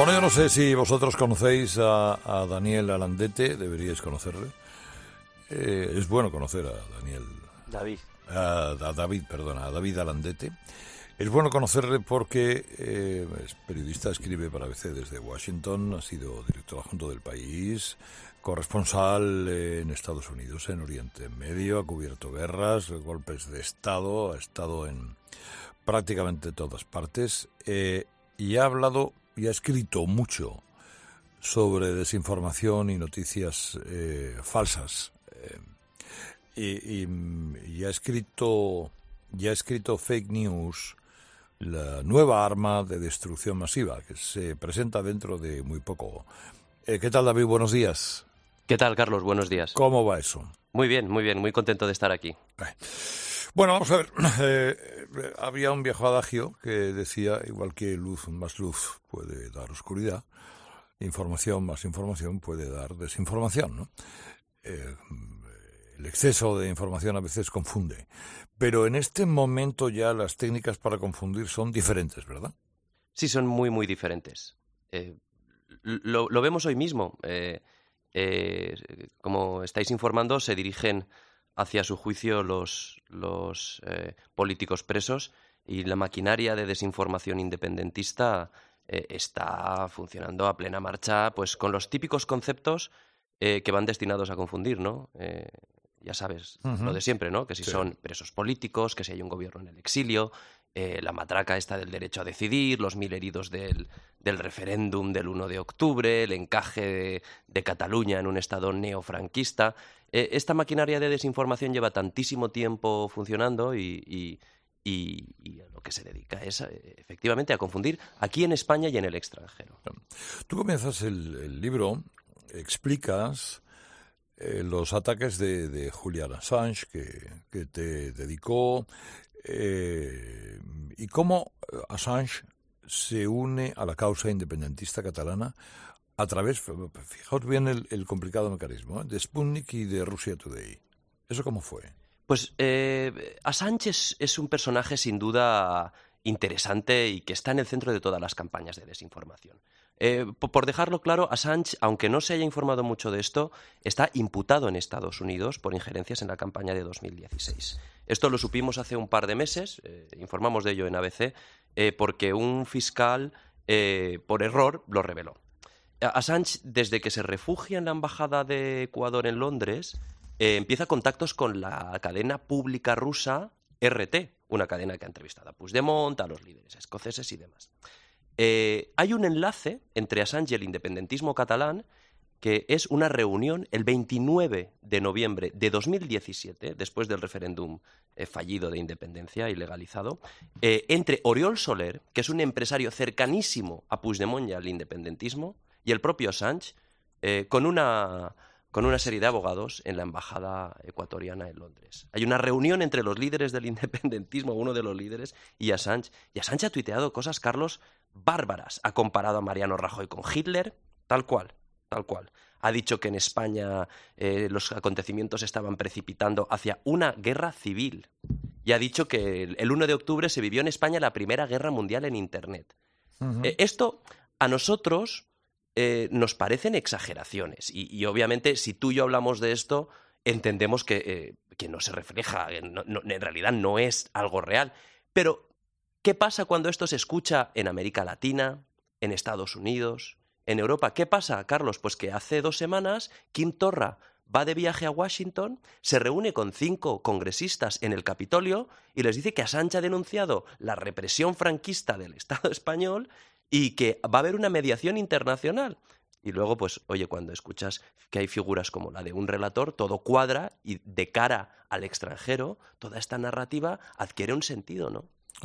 Bueno, yo no sé si vosotros conocéis a Daniel Alandete, deberíais conocerle. Es bueno conocer a Daniel. A David Alandete. Es bueno conocerle porque es periodista, escribe para ABC desde Washington, ha sido director adjunto del País, corresponsal en Estados Unidos, en Oriente Medio, ha cubierto guerras, golpes de Estado, ha estado en prácticamente todas partes y ha hablado y ha escrito mucho sobre desinformación y noticias falsas. Y ha escrito Fake News, la nueva arma de destrucción masiva que se presenta dentro de muy poco. ¿Qué tal, David? Buenos días. ¿Qué tal, Carlos? Buenos días. ¿Cómo va eso? Muy bien, muy contento de estar aquí. Bueno, vamos a ver. Había un viejo adagio que decía, igual que más luz puede dar oscuridad, información más información puede dar desinformación, ¿no? El exceso de información a veces confunde. Pero en este momento ya las técnicas para confundir son diferentes, ¿verdad? Sí, son muy diferentes. Lo vemos hoy mismo. Como estáis informando, se dirigen hacia su juicio los políticos presos y la maquinaria de desinformación independentista está funcionando a plena marcha, pues con los típicos conceptos que van destinados a confundir, ¿no? Ya sabes, lo de siempre, ¿no? Que si son presos políticos, que si hay un gobierno en el exilio, la matraca esta del derecho a decidir, los 1000 heridos del referéndum del 1 de octubre, el encaje de Cataluña en un estado neofranquista. Esta maquinaria de desinformación lleva tantísimo tiempo funcionando y a lo que se dedica es efectivamente a confundir aquí en España y en el extranjero. Tú comienzas el libro, explicas los ataques de Julian Assange que te dedicó y cómo Assange se une a la causa independentista catalana a través, fijaos bien el complicado mecanismo, de Sputnik y de Russia Today. ¿Eso cómo fue? Pues Assange es un personaje sin duda interesante y que está en el centro de todas las campañas de desinformación. Por dejarlo claro, Assange, aunque no se haya informado mucho de esto, está imputado en Estados Unidos por injerencias en la campaña de 2016. Esto lo supimos hace un par de meses, informamos de ello en ABC, porque un fiscal, por error, lo reveló. Assange, desde que se refugia en la Embajada de Ecuador en Londres, empieza contactos con la cadena pública rusa RT, una cadena que ha entrevistado a Puigdemont, a los líderes escoceses y demás. Hay un enlace entre Assange y el independentismo catalán, que es una reunión el 29 de noviembre de 2017, después del referéndum fallido de independencia y legalizado, entre Oriol Soler, que es un empresario cercanísimo a Puigdemont y al independentismo, y el propio Assange, con una serie de abogados en la embajada ecuatoriana en Londres. Hay una reunión entre los líderes del independentismo, uno de los líderes, y Assange. Y Assange ha tuiteado cosas, Carlos, bárbaras. Ha comparado a Mariano Rajoy con Hitler, tal cual. Ha dicho que en España los acontecimientos estaban precipitando hacia una guerra civil. Y ha dicho que el 1 de octubre se vivió en España la Primera Guerra Mundial en Internet. Esto a nosotros nos parecen exageraciones. Y obviamente, si tú y yo hablamos de esto, entendemos que no se refleja, en realidad no es algo real. Pero, ¿qué pasa cuando esto se escucha en América Latina, en Estados Unidos, en Europa? ¿Qué pasa, Carlos? Pues que hace 2 semanas Quim Torra va de viaje a Washington, se reúne con 5 congresistas en el Capitolio y les dice que Assange ha denunciado la represión franquista del Estado español y que va a haber una mediación internacional. Y luego, pues, oye, cuando escuchas que hay figuras como la de un relator, todo cuadra y de cara al extranjero, toda esta narrativa adquiere un sentido, ¿no?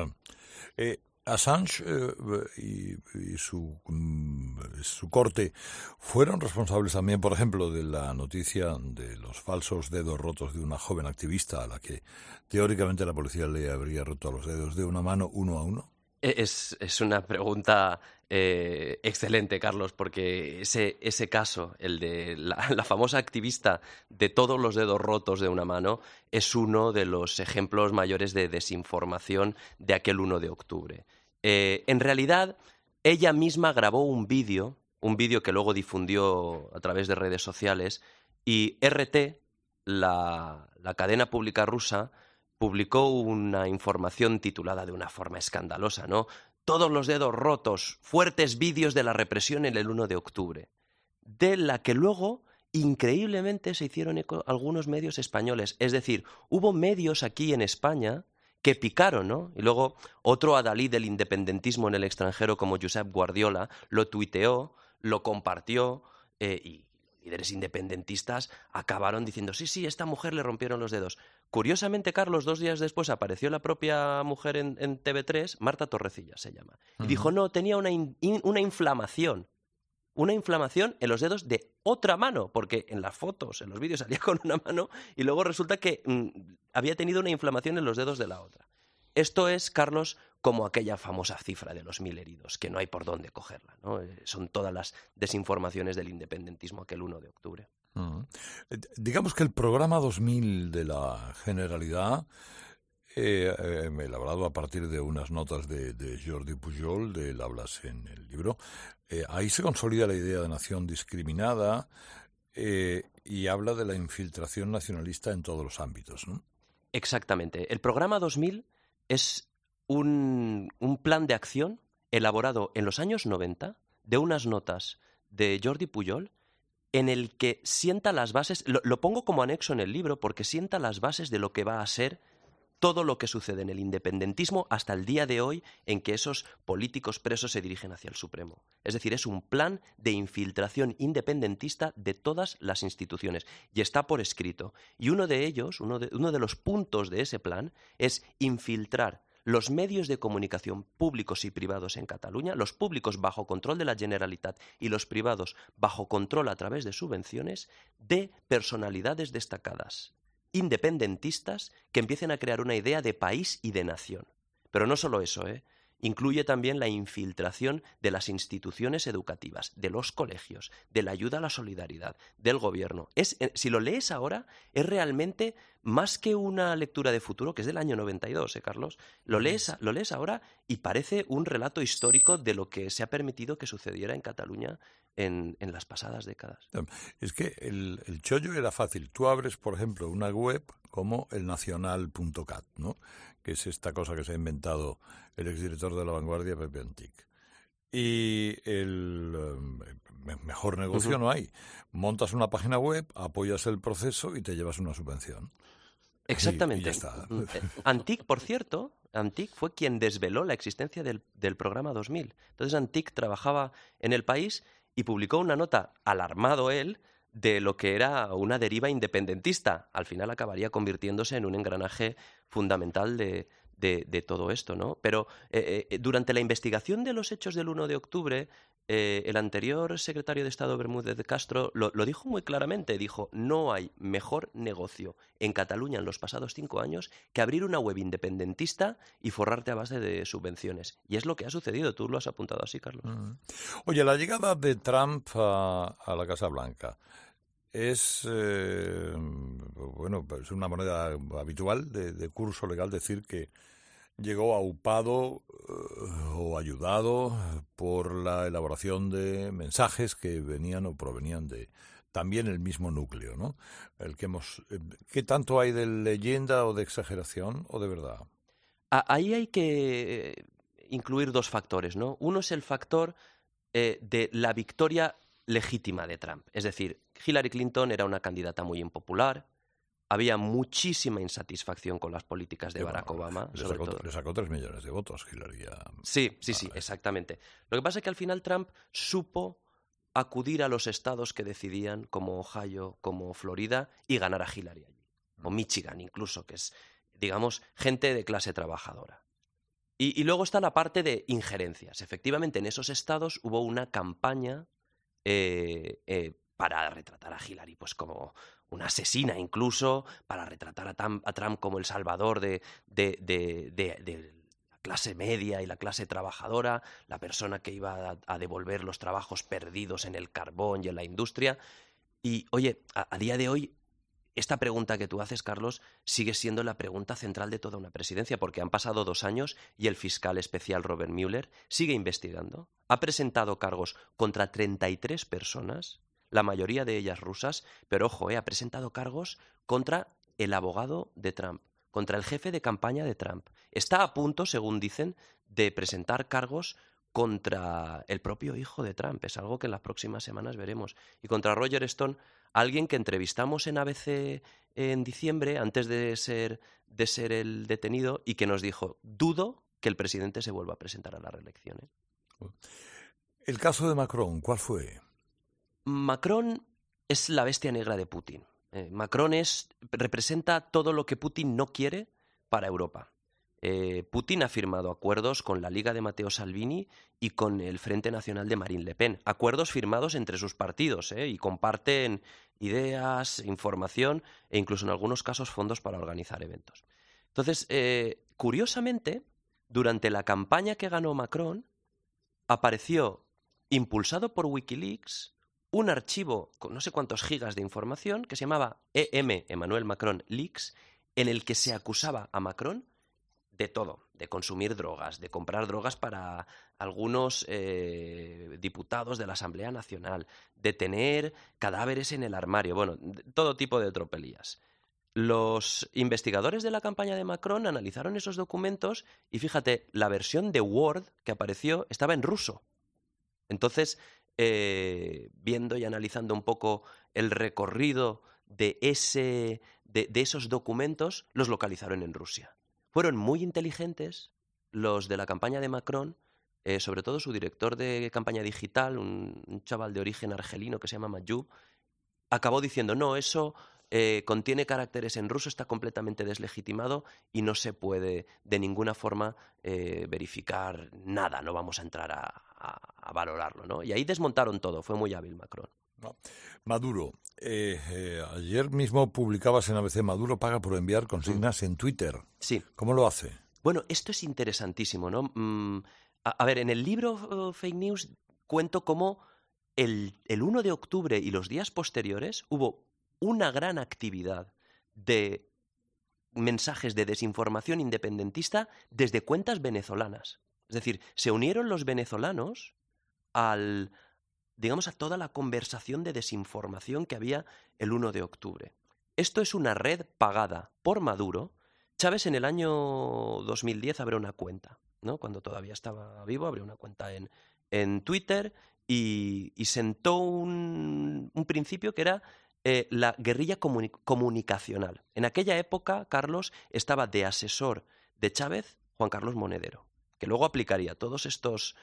Assange y su corte fueron responsables también, por ejemplo, de la noticia de los falsos dedos rotos de una joven activista a la que teóricamente la policía le habría roto los dedos de una mano uno a uno. Es una pregunta excelente, Carlos, porque ese caso, el de la famosa activista de todos los dedos rotos de una mano, es uno de los ejemplos mayores de desinformación de aquel 1 de octubre. En realidad, ella misma grabó un vídeo que luego difundió a través de redes sociales, y RT, la cadena pública rusa, publicó una información titulada de una forma escandalosa, ¿no? Todos los dedos rotos, fuertes vídeos de la represión en el 1 de octubre, de la que luego, increíblemente, se hicieron eco algunos medios españoles. Es decir, hubo medios aquí en España que picaron, ¿no? Y luego otro adalid del independentismo en el extranjero, como Josep Guardiola, lo tuiteó, lo compartió, y líderes independentistas acabaron diciendo, sí, esta mujer le rompieron los dedos. Curiosamente, Carlos, 2 días después apareció la propia mujer en TV3, Marta Torrecilla se llama, y dijo, no, tenía una inflamación en los dedos de otra mano, porque en las fotos, en los vídeos salía con una mano y luego resulta que había tenido una inflamación en los dedos de la otra. Esto es, Carlos, como aquella famosa cifra de los 1000 heridos, que no hay por dónde cogerla, ¿no? Son todas las desinformaciones del independentismo aquel 1 de octubre. Digamos que el programa 2000 de la Generalidad, elaborado a partir de unas notas de Jordi Pujol, de él hablas en el libro, ahí se consolida la idea de nación discriminada, y habla de la infiltración nacionalista en todos los ámbitos, ¿no? Exactamente. El programa 2000 es un plan de acción elaborado en los años 90 de unas notas de Jordi Pujol, en el que sienta las bases, lo pongo como anexo en el libro porque sienta las bases de lo que va a ser todo lo que sucede en el independentismo hasta el día de hoy, en que esos políticos presos se dirigen hacia el Supremo. Es decir, es un plan de infiltración independentista de todas las instituciones y está por escrito. Y uno de ellos, uno de los puntos de ese plan es infiltrar los medios de comunicación públicos y privados en Cataluña, los públicos bajo control de la Generalitat y los privados bajo control a través de subvenciones, de personalidades destacadas independentistas que empiecen a crear una idea de país y de nación. Pero no solo eso, incluye también la infiltración de las instituciones educativas, de los colegios, de la ayuda a la solidaridad, del gobierno. Si lo lees ahora, es realmente más que una lectura de futuro, que es del año 92, Carlos. Lo lees ahora y parece un relato histórico de lo que se ha permitido que sucediera en Cataluña en las pasadas décadas. Es que el chollo era fácil. Tú abres, por ejemplo, una web como elnacional.cat, ¿no? Que es esta cosa que se ha inventado el exdirector de La Vanguardia, Pepe Antich. Y el mejor negocio no hay. Montas una página web, apoyas el proceso y te llevas una subvención. Exactamente. Y ya está. Antich, por cierto, fue quien desveló la existencia del programa 2000. Entonces Antich trabajaba en El País y publicó una nota, alarmado él, de lo que era una deriva independentista. Al final acabaría convirtiéndose en un engranaje fundamental de todo esto, ¿no? Pero durante la investigación de los hechos del 1 de octubre, el anterior secretario de Estado, Bermúdez de Castro, lo dijo muy claramente. Dijo, no hay mejor negocio en Cataluña en los pasados 5 años que abrir una web independentista y forrarte a base de subvenciones. Y es lo que ha sucedido. Tú lo has apuntado así, Carlos. Oye, la llegada de Trump a la Casa Blanca es una moneda habitual de curso legal decir que llegó aupado o ayudado por la elaboración de mensajes que venían o provenían de también el mismo núcleo, ¿no? ¿Qué tanto hay de leyenda o de exageración o de verdad? Ahí hay que incluir 2 factores, ¿no? Uno es el factor de la victoria legítima de Trump. Es decir, Hillary Clinton era una candidata muy impopular, había muchísima insatisfacción con las políticas de Barack Obama. Le sacó 3 millones de votos Hillary. Sí, exactamente. Lo que pasa es que al final Trump supo acudir a los estados que decidían, como Ohio, como Florida, y ganar a Hillary allí. O Michigan incluso, que es, digamos, gente de clase trabajadora. Y luego está la parte de injerencias. Efectivamente, en esos estados hubo una campaña para retratar a Hillary pues como una asesina, incluso para retratar a Trump como el salvador de la clase media y la clase trabajadora, la persona que iba a devolver los trabajos perdidos en el carbón y en la industria. Y, oye, a día de hoy esta pregunta que tú haces, Carlos, sigue siendo la pregunta central de toda una presidencia, porque han pasado 2 años y el fiscal especial Robert Mueller sigue investigando. Ha presentado cargos contra 33 personas, la mayoría de ellas rusas, pero ojo, ha presentado cargos contra el abogado de Trump, contra el jefe de campaña de Trump. Está a punto, según dicen, de presentar cargos contra el propio hijo de Trump. Es algo que en las próximas semanas veremos. Y contra Roger Stone, alguien que entrevistamos en ABC en diciembre, antes de ser el detenido, y que nos dijo, dudo que el presidente se vuelva a presentar a la reelección. El caso de Macron, ¿cuál fue? Macron es la bestia negra de Putin. Macron representa todo lo que Putin no quiere para Europa. Putin ha firmado acuerdos con la Liga de Matteo Salvini y con el Frente Nacional de Marine Le Pen. Acuerdos firmados entre sus partidos, y comparten ideas, información e incluso en algunos casos fondos para organizar eventos. Entonces, curiosamente, durante la campaña que ganó Macron, apareció, impulsado por Wikileaks, un archivo con no sé cuántos gigas de información que se llamaba Emmanuel Macron Leaks, en el que se acusaba a Macron de todo, de consumir drogas, de comprar drogas para algunos diputados de la Asamblea Nacional, de tener cadáveres en el armario, bueno, todo tipo de tropelías. Los investigadores de la campaña de Macron analizaron esos documentos y fíjate, la versión de Word que apareció estaba en ruso. Entonces, viendo y analizando un poco el recorrido de esos documentos, los localizaron en Rusia. Fueron muy inteligentes los de la campaña de Macron, sobre todo su director de campaña digital, un chaval de origen argelino que se llama Mayub, acabó diciendo, no, eso contiene caracteres en ruso, está completamente deslegitimado y no se puede de ninguna forma verificar nada, no vamos a entrar a valorarlo, ¿no? Y ahí desmontaron todo, fue muy hábil Macron. No. Maduro, ayer mismo publicabas en ABC, Maduro paga por enviar consignas en Twitter. Sí. ¿Cómo lo hace? Bueno, esto es interesantísimo, ¿no? A ver, en el libro Fake News cuento cómo el 1 de octubre y los días posteriores hubo una gran actividad de mensajes de desinformación independentista desde cuentas venezolanas. Es decir, se unieron los venezolanos a toda la conversación de desinformación que había el 1 de octubre. Esto es una red pagada por Maduro. Chávez en el año 2010 abrió una cuenta, ¿no? Cuando todavía estaba vivo, abrió una cuenta en Twitter y sentó un principio que era la guerrilla comunicacional. En aquella época, Carlos, estaba de asesor de Chávez Juan Carlos Monedero, que luego aplicaría todos estos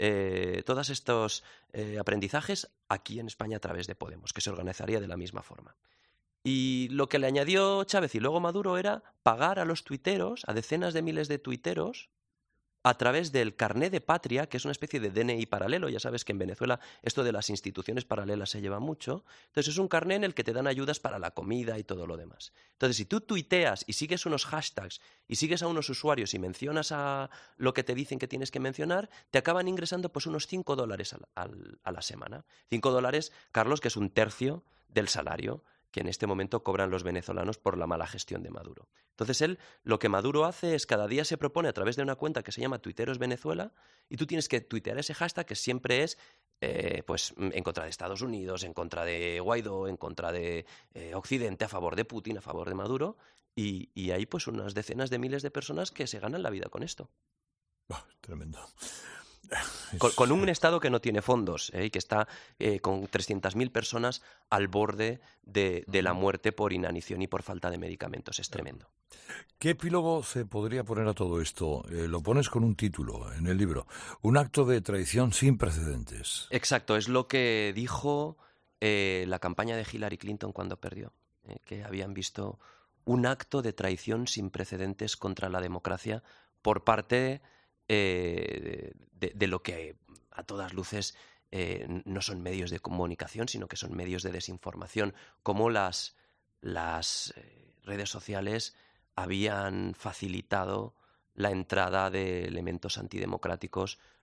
aprendizajes aquí en España a través de Podemos, que se organizaría de la misma forma. Y lo que le añadió Chávez y luego Maduro era pagar a los tuiteros, a decenas de miles de tuiteros, a través del carné de patria, que es una especie de DNI paralelo. Ya sabes que en Venezuela esto de las instituciones paralelas se lleva mucho. Entonces es un carné en el que te dan ayudas para la comida y todo lo demás. Entonces si tú tuiteas y sigues unos hashtags y sigues a unos usuarios y mencionas a lo que te dicen que tienes que mencionar, te acaban ingresando pues unos $5 a la semana. $5, Carlos, que es 1/3 del salario que en este momento cobran los venezolanos por la mala gestión de Maduro. Entonces lo que Maduro hace es cada día se propone a través de una cuenta que se llama Tuiteros Venezuela y tú tienes que tuitear ese hashtag que siempre es pues en contra de Estados Unidos, en contra de Guaidó, en contra de Occidente, a favor de Putin, a favor de Maduro y hay pues unas decenas de miles de personas que se ganan la vida con esto. Tremendo. Con un Estado que no tiene fondos y que está con 300.000 personas al borde de la muerte por inanición y por falta de medicamentos. Es tremendo. ¿Qué epílogo se podría poner a todo esto? Lo pones con un título en el libro. Un acto de traición sin precedentes. Exacto, es lo que dijo la campaña de Hillary Clinton cuando perdió, que habían visto un acto de traición sin precedentes contra la democracia por parte de lo que a todas luces no son medios de comunicación, sino que son medios de desinformación, como las redes sociales habían facilitado la entrada de elementos antidemocráticos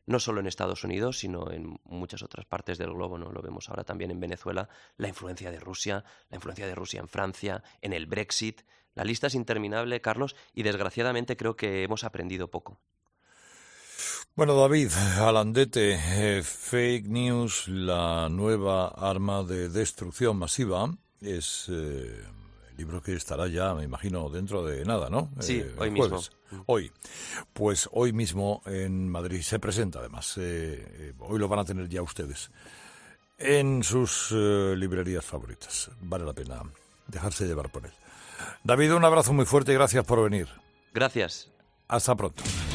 no solo en Estados Unidos, sino en muchas otras partes del globo, ¿no? Lo vemos ahora también en Venezuela, la influencia de Rusia en Francia, en el Brexit. La lista es interminable, Carlos, y desgraciadamente creo que hemos aprendido poco. Bueno, David Alandete, fake news, la nueva arma de destrucción masiva, es el libro que estará ya, me imagino, dentro de nada, ¿no? Sí, hoy mismo. Hoy. Pues hoy mismo en Madrid se presenta, además. Hoy lo van a tener ya ustedes en sus librerías favoritas. Vale la pena dejarse llevar por él. David, un abrazo muy fuerte y gracias por venir. Gracias. Hasta pronto.